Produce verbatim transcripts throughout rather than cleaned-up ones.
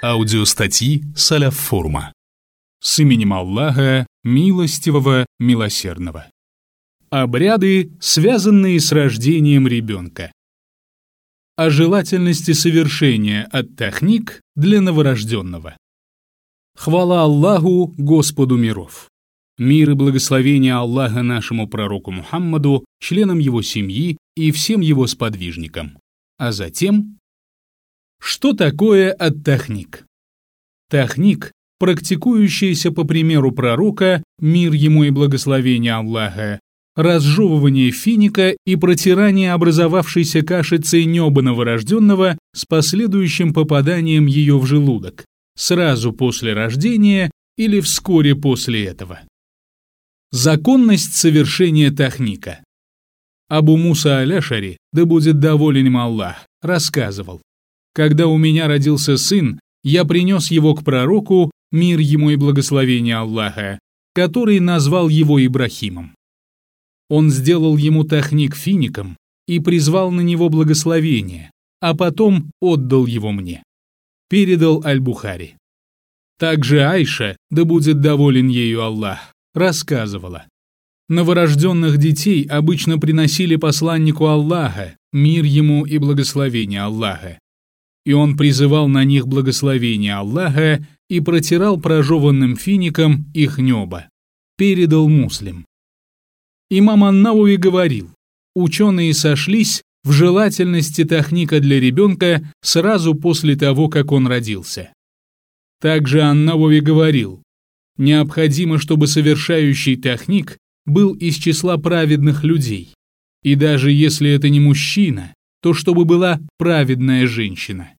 Аудиостатьи Салаф Форума. С именем Аллаха, милостивого, милосердного. Обряды, связанные с рождением ребенка. О желательности совершения ат-тахник для новорожденного. Хвала Аллаху, Господу миров. Мир и благословение Аллаха нашему пророку Мухаммаду, членам его семьи и всем его сподвижникам. А затем... Что такое ат-тахник? Тахник, практикующийся по примеру пророка, мир ему и благословение Аллаха, разжевывание финика и протирание образовавшейся кашицей неба новорожденного с последующим попаданием ее в желудок, сразу после рождения или вскоре после этого. Законность совершения тахника. Абу Муса аль-Ашари, да будет доволен им Аллах, рассказывал: «Когда у меня родился сын, я принес его к пророку, мир ему и благословение Аллаха, который назвал его Ибрахимом. Он сделал ему тахник фиником и призвал на него благословение, а потом отдал его мне». Передал Аль-Бухари. Также Айша, да будет доволен ею Аллах, рассказывала: новорожденных детей обычно приносили посланнику Аллаха, мир ему и благословение Аллаха, и он призывал на них благословение Аллаха и протирал прожеванным фиником их небо. Передал Муслим. Имам ан-Науви говорил: ученые сошлись в желательности тахника для ребенка сразу после того, как он родился. Также ан-Науви говорил: необходимо, чтобы совершающий тахник был из числа праведных людей, и даже если это не мужчина, то чтобы была праведная женщина.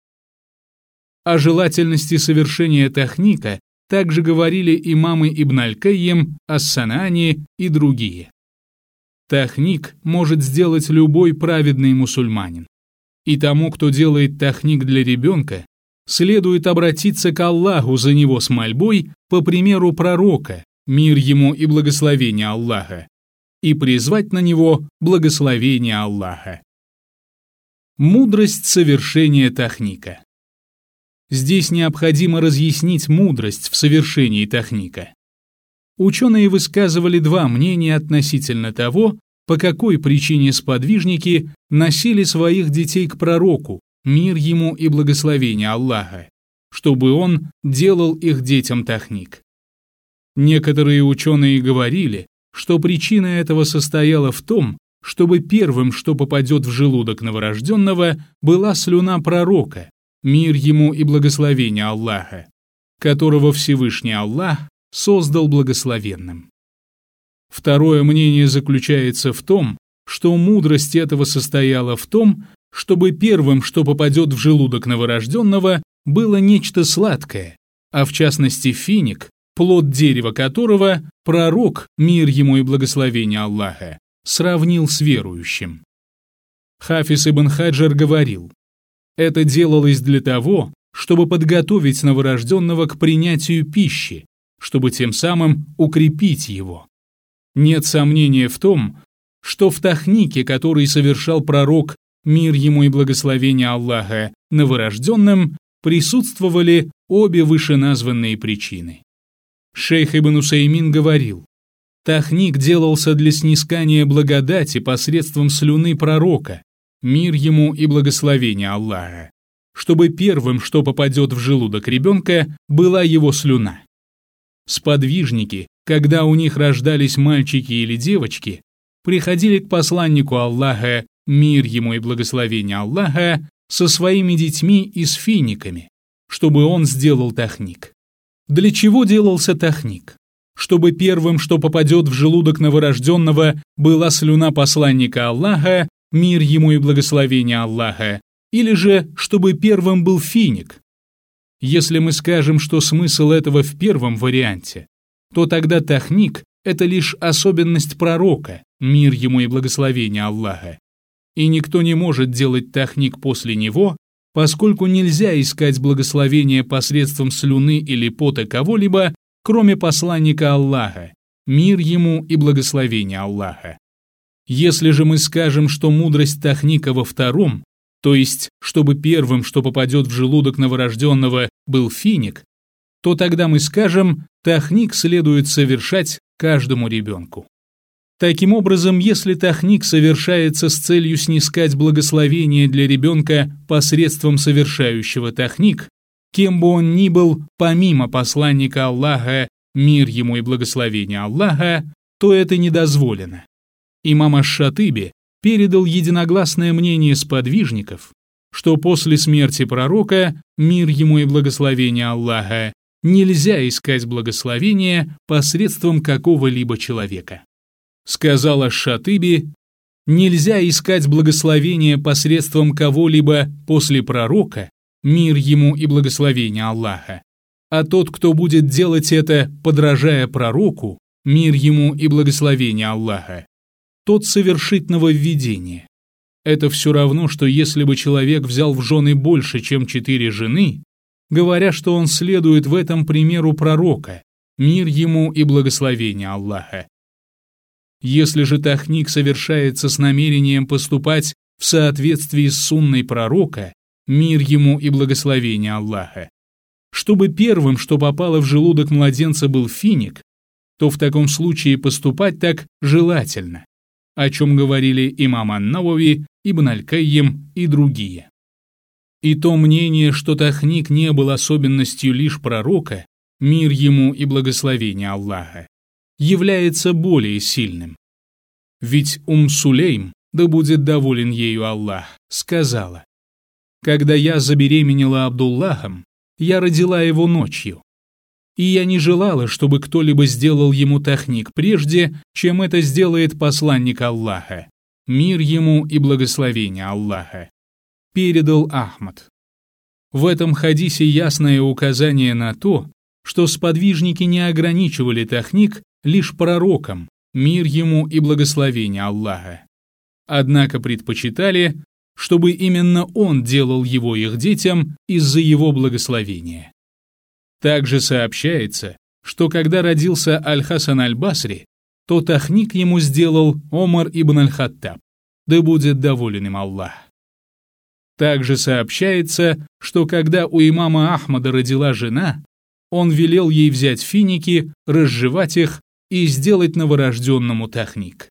О желательности совершения тахника также говорили имамы Ибн аль-Кайим, ас-Санаани и другие. Тахник может сделать любой праведный мусульманин. И тому, кто делает тахник для ребенка, следует обратиться к Аллаху за него с мольбой по примеру пророка, мир ему и благословение Аллаха, и призвать на него благословение Аллаха. Мудрость совершения тахника. Здесь необходимо разъяснить мудрость в совершении тахника. Ученые высказывали два мнения относительно того, по какой причине сподвижники носили своих детей к пророку, мир ему и благословение Аллаха, чтобы он делал их детям тахник. Некоторые ученые говорили, что причина этого состояла в том, чтобы первым, что попадет в желудок новорожденного, была слюна пророка, мир ему и благословение Аллаха, которого Всевышний Аллах создал благословенным. Второе мнение заключается в том, что мудрость этого состояла в том, чтобы первым, что попадет в желудок новорожденного, было нечто сладкое, а в частности финик, плод дерева которого пророк, мир ему и благословение Аллаха, сравнил с верующим. Хафиз ибн Хаджар говорил: это делалось для того, чтобы подготовить новорожденного к принятию пищи, чтобы тем самым укрепить его. Нет сомнения в том, что в тахнике, который совершал пророк, мир ему и благословение Аллаха, новорожденным, присутствовали обе вышеназванные причины. Шейх Ибн Усаймин говорил: тахник делался для снискания благодати посредством слюны пророка, мир ему и благословение Аллаха, чтобы первым, что попадет в желудок ребенка, была его слюна. Сподвижники, когда у них рождались мальчики или девочки, приходили к посланнику Аллаха, мир ему и благословение Аллаха, со своими детьми и с финиками, чтобы он сделал тахник. Для чего делался тахник? Чтобы первым, что попадет в желудок новорожденного, была слюна посланника Аллаха, мир ему и благословение Аллаха, или же чтобы первым был финик. Если мы скажем, что смысл этого в первом варианте, то тогда тахник – это лишь особенность пророка, мир ему и благословение Аллаха, и никто не может делать тахник после него, поскольку нельзя искать благословение посредством слюны или пота кого-либо, кроме посланника Аллаха, мир ему и благословение Аллаха. Если же мы скажем, что мудрость тахника во втором, то есть, чтобы первым, что попадет в желудок новорожденного, был финик, то тогда мы скажем, тахник следует совершать каждому ребенку. Таким образом, если тахник совершается с целью снискать благословение для ребенка посредством совершающего тахник, кем бы он ни был, помимо посланника Аллаха, мир ему и благословение Аллаха, то это не дозволено. Имам аш-Шатыби передал единогласное мнение сподвижников, что после смерти пророка, мир ему и благословение Аллаха, нельзя искать благословения посредством какого-либо человека. Сказал аш-Шатыби, нельзя искать благословения посредством кого-либо после пророка, мир ему и благословение Аллаха, а тот, кто будет делать это, подражая пророку, мир ему и благословение Аллаха, тот совершит нововведение. Это все равно, что если бы человек взял в жены больше, чем четыре жены, говоря, что он следует в этом примеру пророка, мир ему и благословение Аллаха. Если же тахник совершается с намерением поступать в соответствии с сунной пророка, мир ему и благословение Аллаха, чтобы первым, что попало в желудок младенца, был финик, то в таком случае поступать так желательно, о чем говорили имам ан-Навави, Ибн аль-Кайим и другие. И то мнение, что тахник не был особенностью лишь пророка, мир ему и благословение Аллаха, является более сильным. Ведь Ум Сулейм, да будет доволен ею Аллах, сказала: «Когда я забеременела Абдуллахом, я родила его ночью. И я не желала, чтобы кто-либо сделал ему тахник прежде, чем это сделает посланник Аллаха, мир ему и благословение Аллаха», передал Ахмад. В этом хадисе ясное указание на то, что сподвижники не ограничивали тахник лишь пророком, мир ему и благословение Аллаха, однако предпочитали, чтобы именно он делал его их детям из-за его благословения. Также сообщается, что когда родился Аль-Хасан аль-Басри, то тахник ему сделал Омар ибн аль-Хаттаб, да будет доволен им Аллах. Также сообщается, что когда у имама Ахмада родила жена, он велел ей взять финики, разжевать их и сделать новорожденному тахник.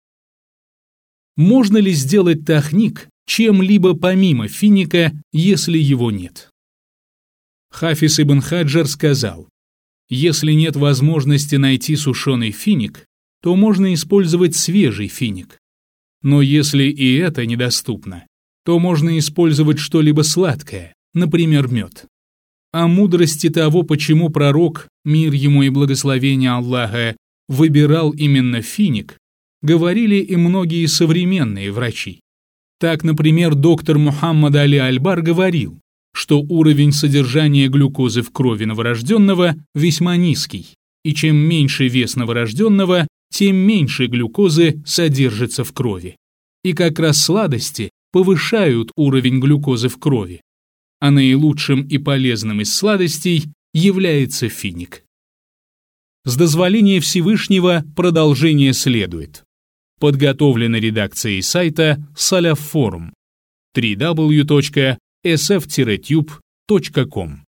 Можно ли сделать тахник чем-либо помимо финика, если его нет? Хафиз ибн Хаджар сказал, если нет возможности найти сушеный финик, то можно использовать свежий финик. Но если и это недоступно, то можно использовать что-либо сладкое, например, мед. О мудрости того, почему пророк, мир ему и благословение Аллаха, выбирал именно финик, говорили и многие современные врачи. Так, например, доктор Мухаммад Али Аль-Бар говорил, что уровень содержания глюкозы в крови новорожденного весьма низкий, и чем меньше вес новорожденного, тем меньше глюкозы содержится в крови. И как раз сладости повышают уровень глюкозы в крови, а наилучшим и полезным из сладостей является финик. С дозволения Всевышнего продолжение следует. Подготовлено редакцией сайта Салаф Форум. дабл ю дабл ю дабл ю точка эс эф тире тьюб точка ком